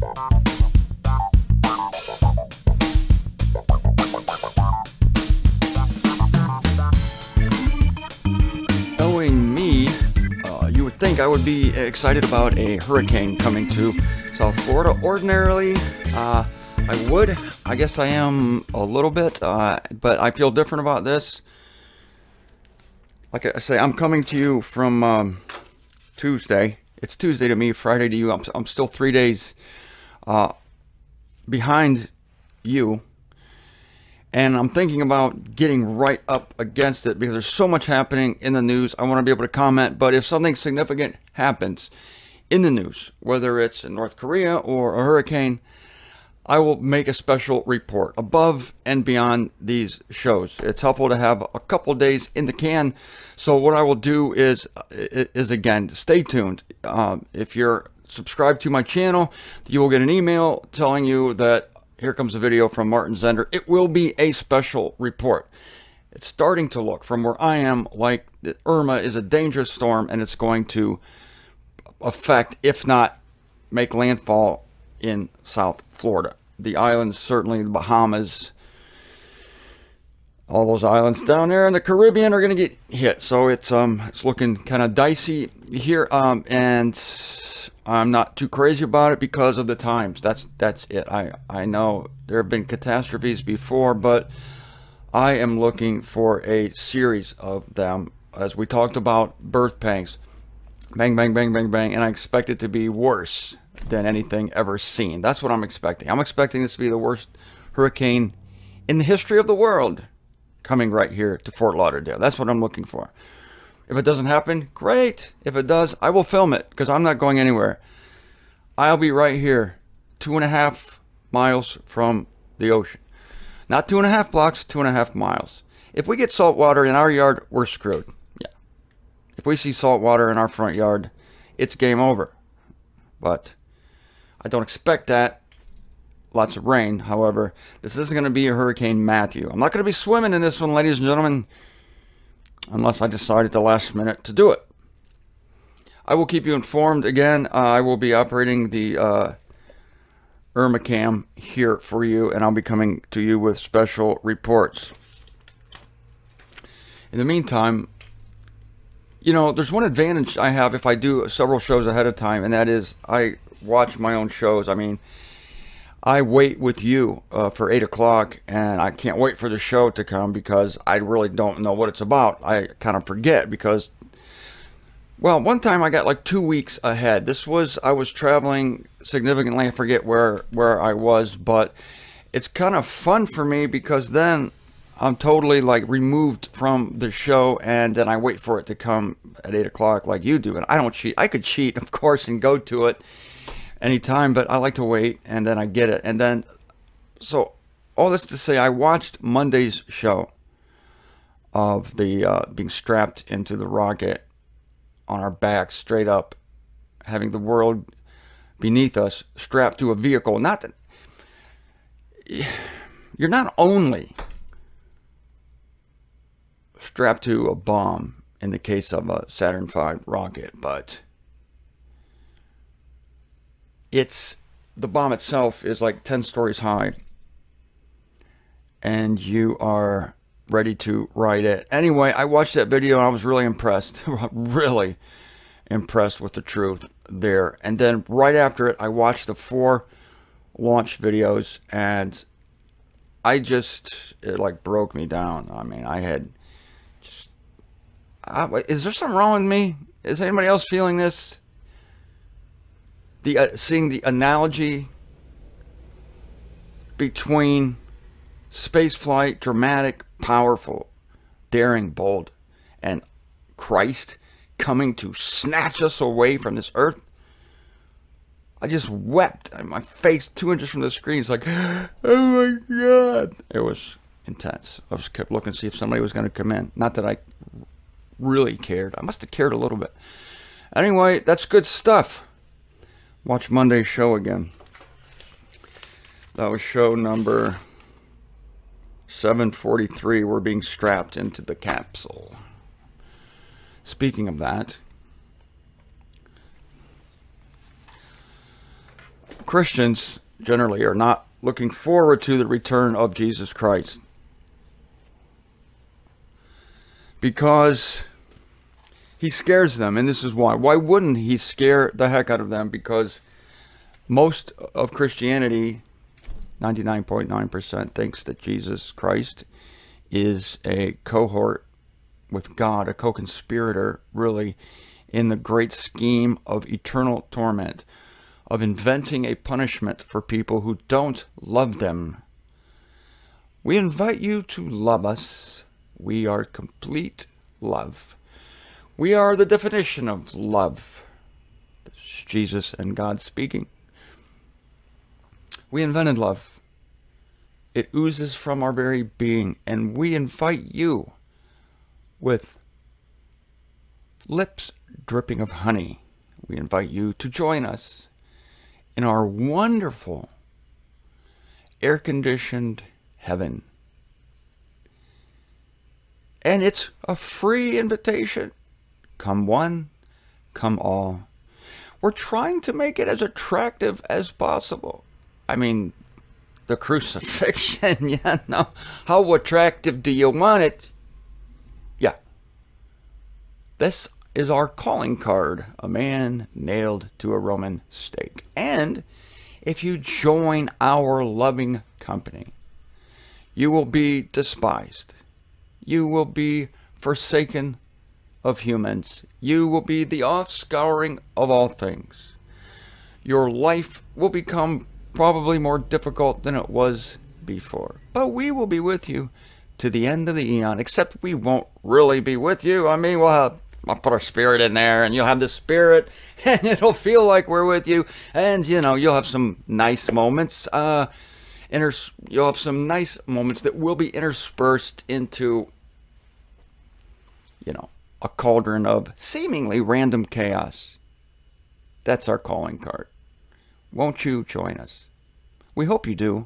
Knowing me, you would think I would be excited about a hurricane coming to South Florida. Ordinarily, I would. I guess I am a little bit, but I feel different about this. Like I say, I'm coming to you from Tuesday. It's Tuesday to me, Friday to you. I'm still 3 days behind you. And I'm thinking about getting right up against it because there's so much happening in the news. I want to be able to comment, but if something significant happens in the news, whether it's in North Korea or a hurricane, I will make a special report above and beyond these shows. It's helpful to have a couple days in the can. So what I will do is again, stay tuned. If you're subscribed to my channel, you will get an email telling you that here comes a video from Martin Zender. It will be a special report. It's starting to look from where I am like Irma is a dangerous storm and it's going to affect, if not make landfall in South Florida. The islands, certainly the Bahamas, all those islands down there in the Caribbean are going to get hit. So it's looking kind of dicey here, and I'm not too crazy about it because of the times. That's it. I know there have been catastrophes before, but I am looking for a series of them. As we talked about birth pangs, bang, bang, bang, bang, bang, and I expect it to be worse than anything ever seen. That's what I'm expecting. I'm expecting this to be the worst hurricane in the history of the world coming right here to Fort Lauderdale. That's what I'm looking for. If it doesn't happen, great. If it does, I will film it because I'm not going anywhere. I'll be right here, 2.5 miles from the ocean. Not 2.5 blocks, 2.5 miles. If we get salt water in our yard, we're screwed. Yeah. If we see salt water in our front yard, it's game over. But I don't expect that. Lots of rain, however. This isn't going to be a Hurricane Matthew. I'm not going to be swimming in this one, ladies and gentlemen, unless I decide at the last minute to do it. I will keep you informed. Again, I will be operating the Irma Cam here for you, and I'll be coming to you with special reports. In the meantime, you know, there's one advantage I have if I do several shows ahead of time, and that is I watch my own shows. I mean, I wait with you for 8 o'clock, and I can't wait for the show to come because I really don't know what it's about. I kind of forget because, well, one time I got like 2 weeks ahead. I was traveling significantly. I forget where I was, but it's kind of fun for me because then I'm totally like removed from the show, and then I wait for it to come at 8 o'clock like you do. And I don't cheat. I could cheat, of course, and go to it anytime, but I like to wait, and then I get it. And then, so all this to say, I watched Monday's show of the being strapped into the rocket on our backs, straight up, having the world beneath us, strapped to a vehicle. Not that you're not only strapped to a bomb in the case of a Saturn V rocket, but the bomb itself is like 10 stories high, and you are ready to ride it. Anyway, I watched that video and I was really impressed, really impressed with the truth there. And then right after it, I watched the 4 launch videos, and it like broke me down. I mean, is there something wrong with me? Is anybody else feeling this? Seeing the analogy between spaceflight, dramatic, powerful, daring, bold, and Christ coming to snatch us away from this earth. I just wept. My face 2 inches from the screen. It's like, oh my God. It was intense. I just kept looking to see if somebody was going to come in. Not that I really cared. I must have cared a little bit. Anyway, that's good stuff. Watch Monday's show again. That was show number 743. We're being strapped into the capsule. Speaking of that, Christians generally are not looking forward to the return of Jesus Christ, because he scares them, and this is why. Why wouldn't he scare the heck out of them? Because most of Christianity, 99.9%, thinks that Jesus Christ is a cohort with God, a co-conspirator, really, in the great scheme of eternal torment, of inventing a punishment for people who don't love them. We invite you to love us. We are complete love. We are the definition of love. It's Jesus and God speaking. We invented love. It oozes from our very being, and we invite you with lips dripping of honey. We invite you to join us in our wonderful air-conditioned heaven. And it's a free invitation. Come one, come all. We're trying to make it as attractive as possible. I mean, the crucifixion, yeah, no. How attractive do you want it? Yeah. This is our calling card, a man nailed to a Roman stake. And if you join our loving company, you will be despised. You will be forsaken of humans. You will be the offscouring of all things. Your life will become probably more difficult than it was before. But we will be with you to the end of the eon, except we won't really be with you. I mean, I'll put our spirit in there, and you'll have the spirit, and it'll feel like we're with you. And, you'll have some nice moments. You'll have some nice moments that will be interspersed into, a cauldron of seemingly random chaos. That's our calling card. Won't you join us? We hope you do.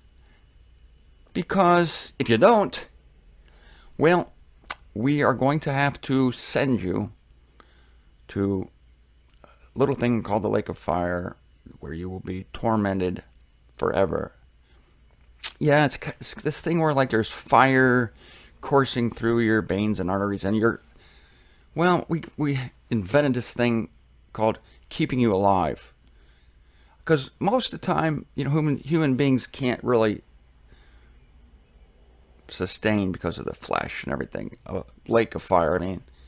Because if you don't, well, we are going to have to send you to a little thing called the Lake of Fire, where you will be tormented forever. Yeah, it's this thing where there's fire coursing through your veins and arteries, and we invented this thing called keeping you alive. Because most of the time, human beings can't really sustain because of the flesh and everything. A lake of fire,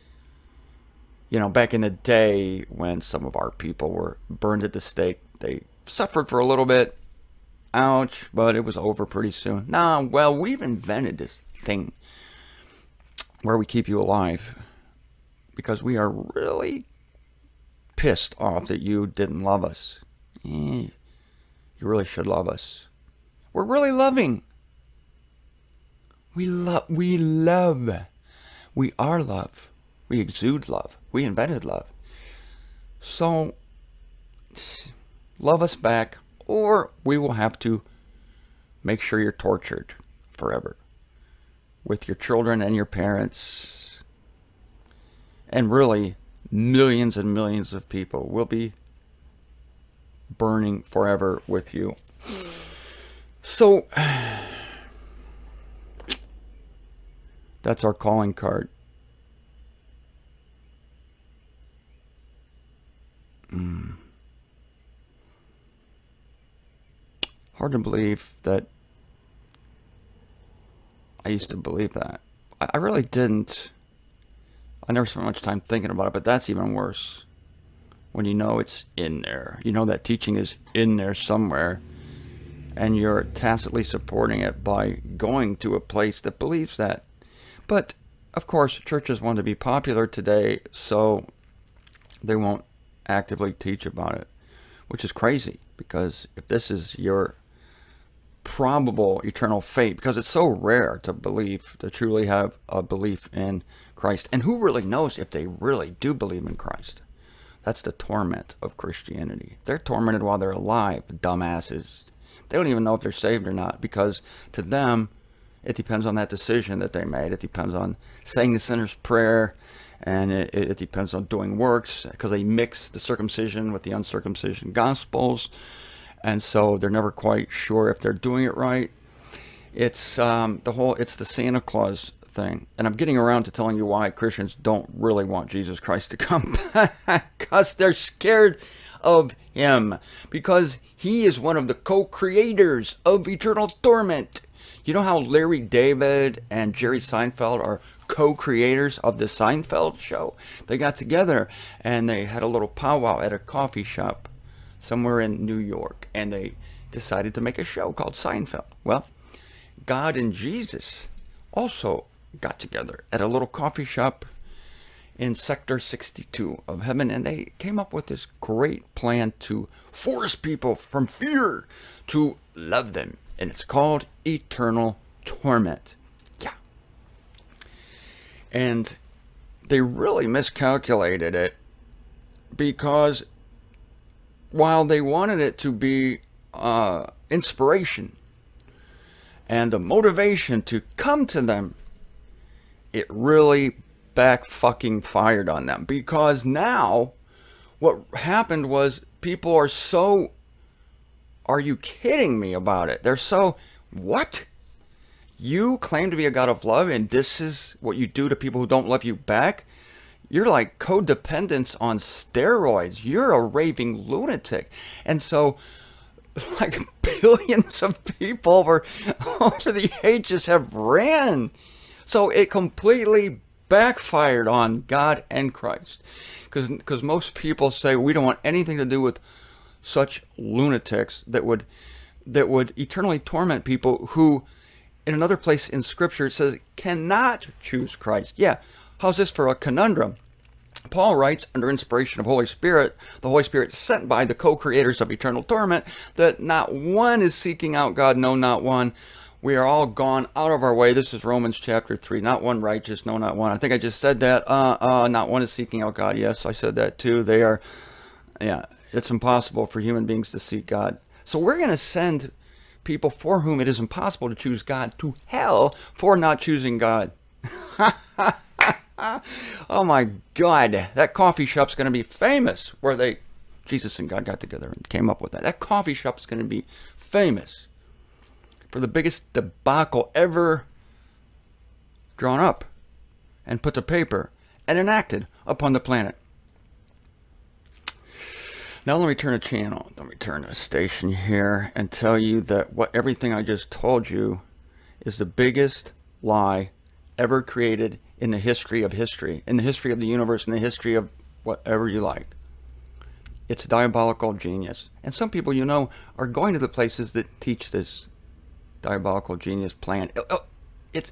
back in the day when some of our people were burned at the stake, they suffered for a little bit. Ouch, but it was over pretty soon. We've invented this thing where we keep you alive because we are really pissed off that you didn't love us. You really should love us. We're really loving. We love. We are love. We exude love. We invented love. So, love us back, or we will have to make sure you're tortured forever with your children and your parents. And really, millions and millions of people will be burning forever with you. So, that's our calling card. Hard to believe that I used to believe that. I really didn't. I never spent much time thinking about it, but that's even worse. When it's in there. That teaching is in there somewhere, and you're tacitly supporting it by going to a place that believes that. But, of course, churches want to be popular today, so they won't actively teach about it, which is crazy, because if this is your probable eternal fate, because it's so rare to truly have a belief in Christ. And who really knows if they really do believe in Christ? That's the torment of Christianity. They're tormented while they're alive, dumbasses. They don't even know if they're saved or not, because to them, it depends on that decision that they made. It depends on saying the sinner's prayer, and it depends on doing works, because they mix the circumcision with the uncircumcision gospels. and so they're never quite sure if they're doing it right. It's it's the Santa Claus thing, and I'm getting around to telling you why Christians don't really want Jesus Christ to come back, because they're scared of him, because he is one of the co-creators of eternal torment. You know how Larry David and Jerry Seinfeld are co-creators of the Seinfeld show? They got together and they had a little powwow at a coffee shop somewhere in New York, and they decided to make a show called Seinfeld. Well, God and Jesus also got together at a little coffee shop in Sector 62 of heaven, and they came up with this great plan to force people from fear to love them, and it's called eternal torment. Yeah. And they really miscalculated it, because while they wanted it to be inspiration and a motivation to come to them, it really back-fucking-fired on them. Because now, what happened was, people are so, are you kidding me about it? They're so, what? You claim to be a God of love, and this is what you do to people who don't love you back? You're like codependence on steroids. You're a raving lunatic. And so, like, billions of people over the ages have ran. So it completely backfired on God and Christ. Because most people say, we don't want anything to do with such lunatics that would eternally torment people who, in another place in Scripture, it says, cannot choose Christ. Yeah, how's this for a conundrum? Paul writes, under inspiration of Holy Spirit, the Holy Spirit sent by the co-creators of eternal torment, that not one is seeking out God, no, not one. We are all gone out of our way. This is Romans chapter 3. Not one righteous, no, not one. I think I just said that. Not one is seeking out God. Yes, I said that too. They are, yeah, it's impossible for human beings to seek God. So we're going to send people for whom it is impossible to choose God to hell for not choosing God. Oh my God, that coffee shop's going to be famous, where Jesus and God got together and came up with that. That coffee shop's going to be famous for the biggest debacle ever drawn up and put to paper and enacted upon the planet. Now let me turn a channel. Let me turn a station here and tell you that everything I just told you is the biggest lie ever created in the history of history, in the history of the universe, in the history of whatever you like. It's diabolical genius. And some people, you know, are going to the places that teach this diabolical genius plan. It's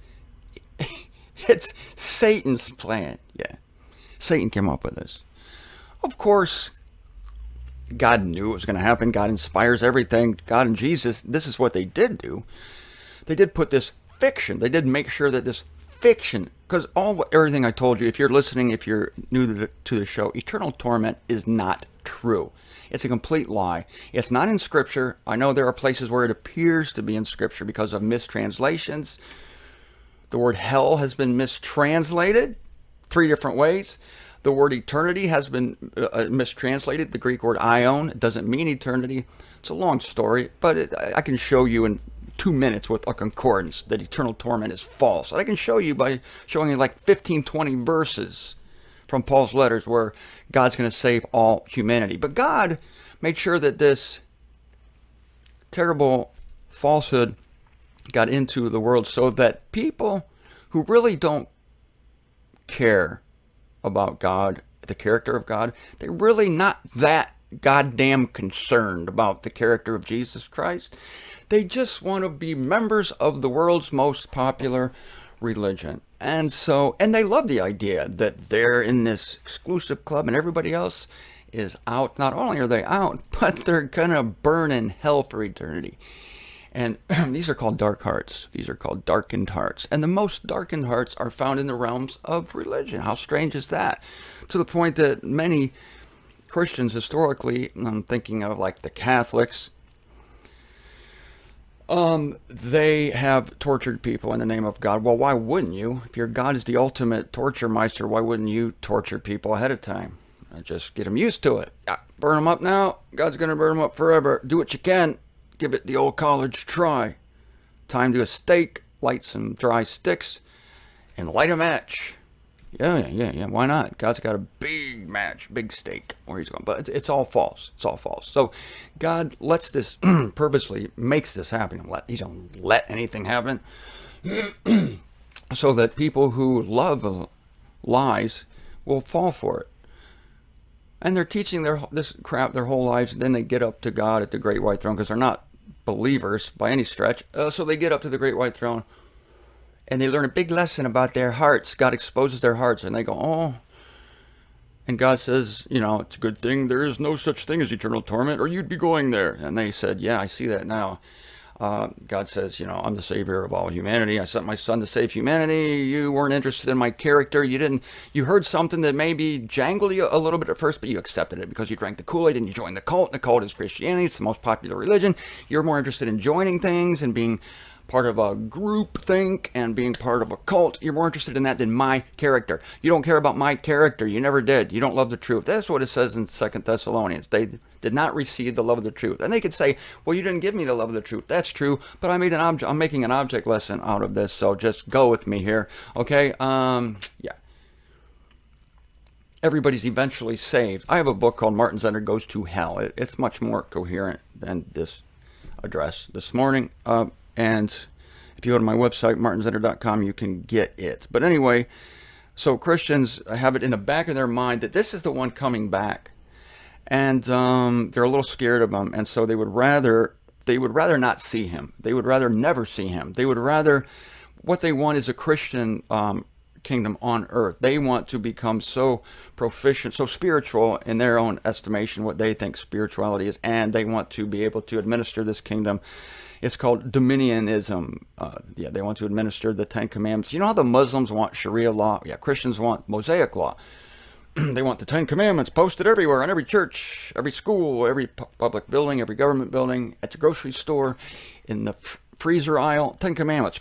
Satan's plan. Yeah. Satan came up with this. Of course, God knew it was going to happen. God inspires everything. God and Jesus, this is what they did do. They did put this fiction. They did make sure that this fiction, because everything I told you, if you're listening, if you're new to the show, eternal torment is not true. It's a complete lie. It's not in Scripture. I know there are places where it appears to be in Scripture because of mistranslations. The word hell has been mistranslated 3 different ways. The word eternity has been mistranslated. The Greek word aion doesn't mean eternity. It's a long story, but I can show you in 2 minutes with a concordance that eternal torment is false. I can show you by showing you like 15, 20 verses from Paul's letters where God's going to save all humanity. But God made sure that this terrible falsehood got into the world so that people who really don't care about God, the character of God, they're really not that goddamn concerned about the character of Jesus Christ. They just want to be members of the world's most popular religion. And they love the idea that they're in this exclusive club and everybody else is out. Not only are they out, but they're going to burn in hell for eternity. And these are called dark hearts. These are called darkened hearts. And the most darkened hearts are found in the realms of religion. How strange is that? To the point that many Christians historically, I'm thinking of like the Catholics, they have tortured people in the name of God. Well, why wouldn't you? If your God is the ultimate torture meister, why wouldn't you torture people ahead of time? Just get them used to it. Yeah, burn them up now. God's going to burn them up forever. Do what you can. Give it the old college try. Time to a stake. Light some dry sticks and light a match. Yeah. Why not? God's got a big match, big stake where he's going. But it's all false. It's all false. So God lets this purposely makes this happen. He don't let anything happen. So that people who love lies will fall for it. And they're teaching this crap their whole lives. And then they get up to God at the great white throne because they're not believers by any stretch. So they get up to the great white throne. And they learn a big lesson about their hearts. God exposes their hearts. And they go, oh. And God says, it's a good thing there is no such thing as eternal torment, or you'd be going there. And they said, yeah, I see that now. God says, I'm the savior of all humanity. I sent my son to save humanity. You weren't interested in my character. You heard something that maybe jangled you a little bit at first, but you accepted it because you drank the Kool-Aid and you joined the cult. The cult is Christianity. It's the most popular religion. You're more interested in joining things and being part of a group think and being part of a cult. You're more interested in that than my character. You don't care about my character. You never did. You don't love the truth. That's what it says in 2 Thessalonians. They did not receive the love of the truth. And they could say, well, you didn't give me the love of the truth. That's true, but I'm making an object lesson out of this, so just go with me here. Okay? Yeah. Everybody's eventually saved. I have a book called Martin Zender Goes to Hell. It's much more coherent than this address this morning. And if you go to my website, martinzender.com, you can get it. But anyway, so Christians have it in the back of their mind that this is the one coming back. And they're a little scared of him. And so they would rather not see him. They would rather never see him. They would rather, what they want is a Christian kingdom on earth. They want to become so proficient, so spiritual in their own estimation, what they think spirituality is. And they want to be able to administer this kingdom. It's called dominionism. They want to administer the 10 Commandments. You know how the Muslims want Sharia law? Yeah, Christians want Mosaic law. They want the 10 Commandments posted everywhere, in every church, every school, every public building, every government building, at the grocery store, in the freezer aisle. 10 Commandments.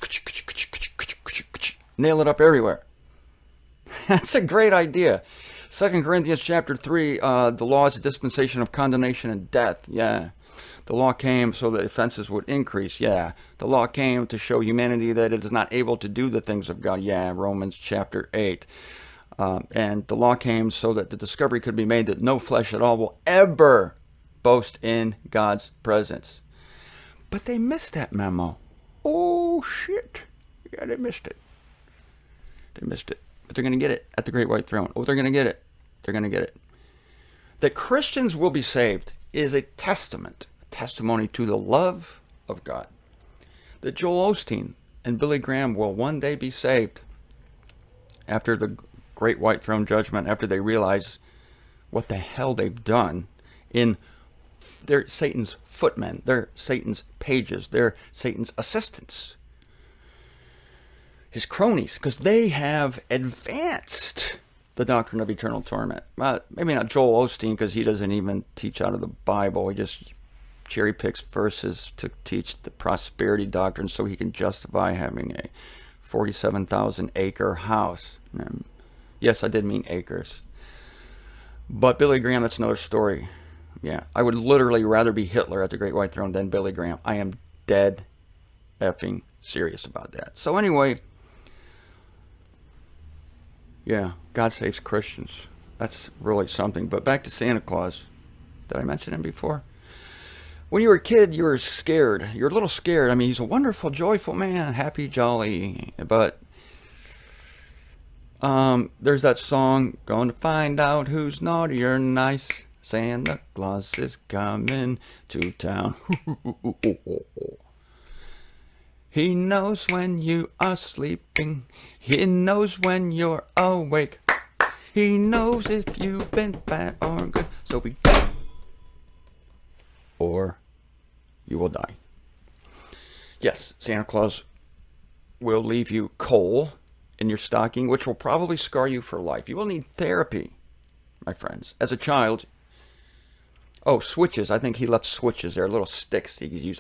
Nail it up everywhere. That's a great idea. 2 Corinthians chapter 3, the law is a dispensation of condemnation and death. Yeah. The law came so that offenses would increase. Yeah. The law came to show humanity that it is not able to do the things of God. Yeah. Romans chapter 8. And the law came so that the discovery could be made that no flesh at all will ever boast in God's presence. But they missed that memo. Oh, shit. Yeah, they missed it. They missed it. But they're going to get it at the great white throne. Oh, they're going to get it. They're going to get it. That Christians will be saved is a testimony to the love of God. That Joel Osteen and Billy Graham will one day be saved after the great white throne judgment, after they realize what the hell they've done in they're Satan's footmen, they're Satan's pages, they're Satan's assistants, his cronies, because they have advanced the doctrine of eternal torment. Maybe not Joel Osteen, because he doesn't even teach out of the Bible. He just cherry picks verses to teach the prosperity doctrine so he can justify having a 47,000 acre house. Yes, I did mean acres. But Billy Graham, that's another story. Yeah, I would literally rather be Hitler at the great white throne than Billy Graham. I am dead effing serious about that. So anyway, yeah, God saves Christians. That's really something. But back to Santa Claus. Did I mention him before? When you were a kid, you were scared. You were a little scared. I mean, he's a wonderful, joyful man, happy, jolly. But there's that song, going to find out who's naughty or nice. Santa Claus is coming to town. He knows when you are sleeping. He knows when you're awake. He knows if you've been bad or good. So be good, or you will die. Yes, Santa Claus will leave you coal in your stocking, which will probably scar you for life. You will need therapy, my friends. As a child, switches. I think he left switches there, little sticks he could use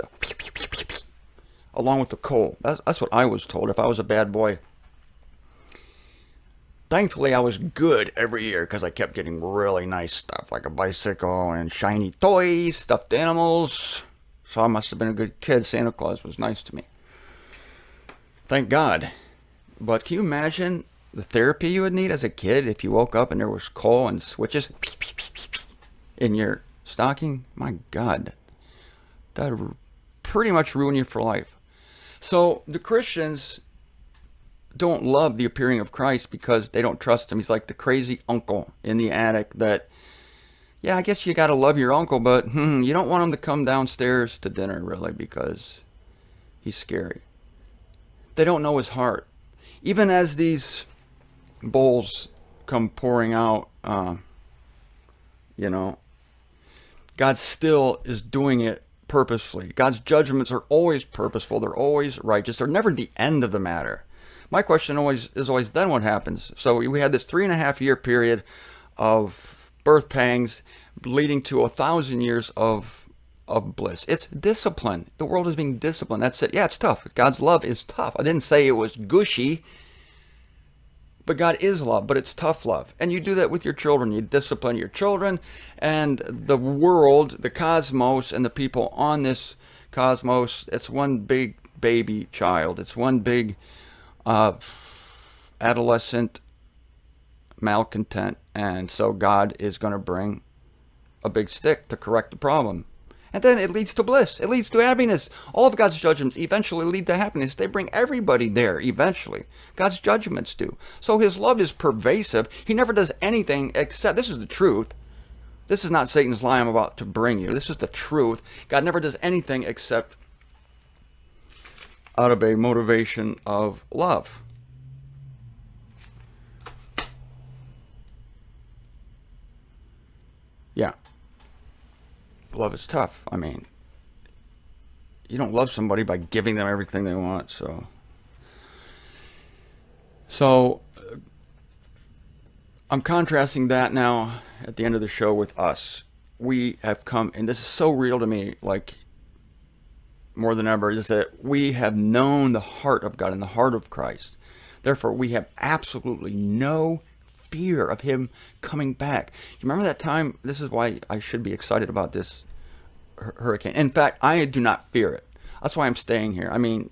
along with the coal. That's what I was told. If I was a bad boy, Thankfully, I was good every year because I kept getting really nice stuff like a bicycle and shiny toys, stuffed animals. So I must have been a good kid. Santa Claus was nice to me. Thank God. But can you imagine the therapy you would need as a kid if you woke up and there was coal and switches in your stocking? My God. That would pretty much ruin you for life. So the Christians don't love the appearing of Christ because they don't trust him. He's like the crazy uncle in the attic that, yeah, I guess you got to love your uncle, but you don't want him to come downstairs to dinner, really, because he's scary. They don't know his heart. Even as these bowls come pouring out, God still is doing it purposefully. God's judgments are always purposeful. They're always righteous. They're never the end of the matter. My question is always then what happens? So we had this 3.5-year period of birth pangs leading to 1,000 years of bliss. It's discipline. The world is being disciplined. That's it. Yeah, it's tough. God's love is tough. I didn't say it was gushy, but God is love, but it's tough love. And you do that with your children. You discipline your children, and the world, the cosmos, and the people on this cosmos, it's one big baby child. It's one big adolescent malcontent, and so God is going to bring a big stick to correct the problem. And then it leads to bliss. It leads to happiness. All of God's judgments eventually lead to happiness. They bring everybody there eventually. God's judgments do. So his love is pervasive. He never does anything except, this is the truth. This is not Satan's lie I'm about to bring you. This is the truth. God never does anything except out of a motivation of love. Yeah. Love is tough. I mean, you don't love somebody by giving them everything they want, So I'm contrasting that now at the end of the show with us. We have come, and this is so real to me, like more than ever, is that we have known the heart of God and the heart of Christ. Therefore, we have absolutely no fear of him coming back. You remember that time? This is why I should be excited about this hurricane. In fact, I do not fear it. That's why I'm staying here. I mean,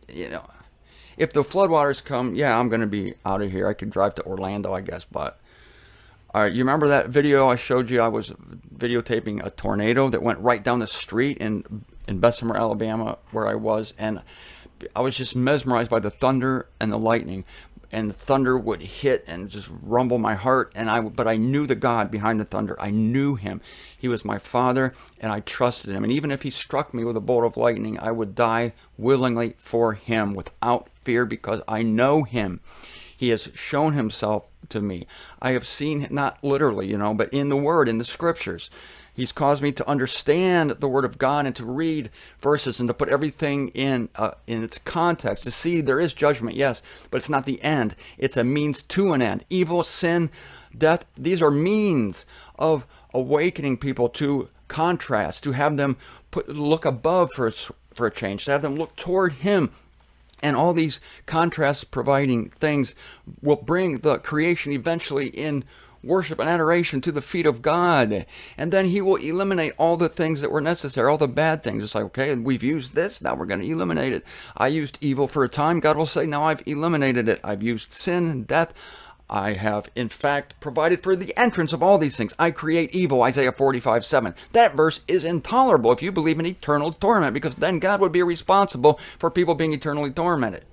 if the floodwaters come, yeah, I'm going to be out of here. I could drive to Orlando, I guess, but all right, you remember that video I showed you? I was videotaping a tornado that went right down the street in Bessemer, Alabama, where I was, and I was just mesmerized by the thunder and the lightning. And the thunder would hit and just rumble my heart, but I knew the God behind the thunder. I knew him. He was my Father, and I trusted him. And even if he struck me with a bolt of lightning, I would die willingly for him without fear, because I know him. He has shown himself to me. I have seen, not literally, but in the Word, in the Scriptures. He's caused me to understand the Word of God and to read verses and to put everything in its context, to see there is judgment, yes, but it's not the end. It's a means to an end. Evil, sin, death, these are means of awakening people to contrast, to have them look above for a change, to have them look toward him. And all these contrast providing things will bring the creation eventually in worship and adoration to the feet of God. And then he will eliminate all the things that were necessary, all the bad things. It's like, okay, we've used this, now we're going to eliminate it. I used evil for a time. God will say, now I've eliminated it. I've used sin and death. I have, in fact, provided for the entrance of all these things. I create evil, Isaiah 45:7. That verse is intolerable if you believe in eternal torment, because then God would be responsible for people being eternally tormented.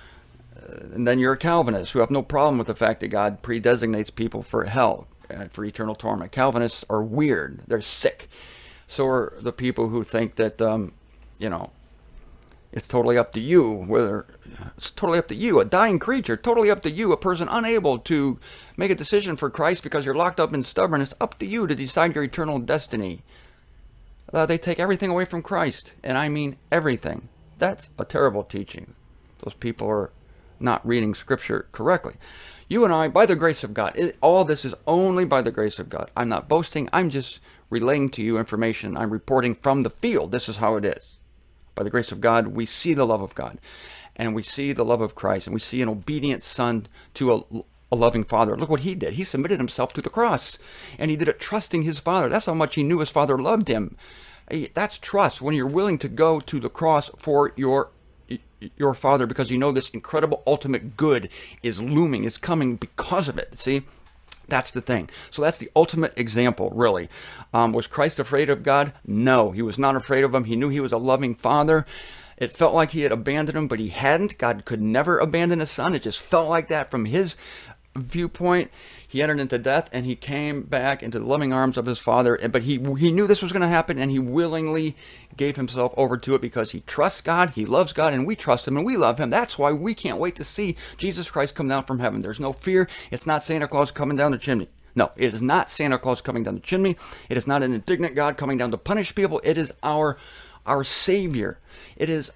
And then you're a Calvinist who have no problem with the fact that God predesignates people for hell, for eternal torment. Calvinists are weird. They're sick. So are the people who think that, it's totally up to you. It's totally up to you, a dying creature, totally up to you, a person unable to make a decision for Christ because you're locked up in stubbornness. Up to you to decide your eternal destiny. They take everything away from Christ, and I mean everything. That's a terrible teaching. Those people are not reading Scripture correctly. You and I, by the grace of God, all this is only by the grace of God. I'm not boasting. I'm just relaying to you information. I'm reporting from the field. This is how it is. By the grace of God, we see the love of God, and we see the love of Christ, and we see an obedient son to a loving Father. Look what he did. He submitted himself to the cross, and he did it trusting his Father. That's how much he knew his Father loved him. That's trust, when you're willing to go to the cross for your Father, because you know this incredible ultimate good is looming, is coming because of it. See? That's the thing. So that's the ultimate example, really. Was Christ afraid of God? No, he was not afraid of him. He knew he was a loving Father. It felt like he had abandoned him, but he hadn't. God could never abandon his son. It just felt like that from his viewpoint. He entered into death, and he came back into the loving arms of his Father. But he knew this was going to happen, and he willingly gave himself over to it because he trusts God, he loves God, and we trust him, and we love him. That's why we can't wait to see Jesus Christ come down from heaven. There's no fear. It's not Santa Claus coming down the chimney. No, it is not Santa Claus coming down the chimney. It is not an indignant God coming down to punish people. It is our Savior. It is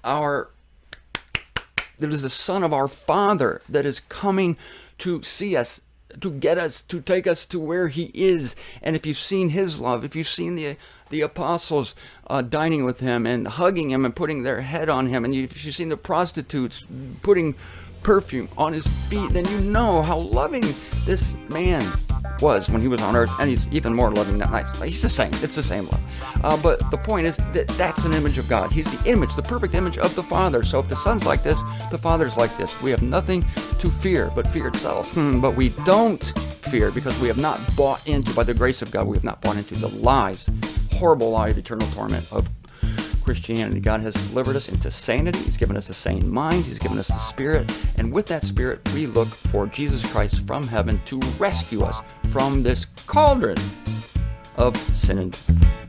the Son of our Father that is coming to see us, to get us, to take us to where he is. And if you've seen his love, if you've seen the apostles dining with him and hugging him and putting their head on him, and if you've seen the prostitutes putting perfume on his feet, then you know how loving this man was when he was on earth, and he's even more loving than nice. He's the same. It's the same love. But the point is that that's an image of God. He's the image, the perfect image of the Father. So if the Son's like this, the Father's like this. We have nothing to fear but fear itself. But we don't fear because we have not bought into, by the grace of God, we have not bought into the lies, horrible lie of eternal torment of Christianity. God has delivered us into sanity. He's given us a sane mind. He's given us the Spirit. And with that Spirit, we look for Jesus Christ from heaven to rescue us from this cauldron of sin and death.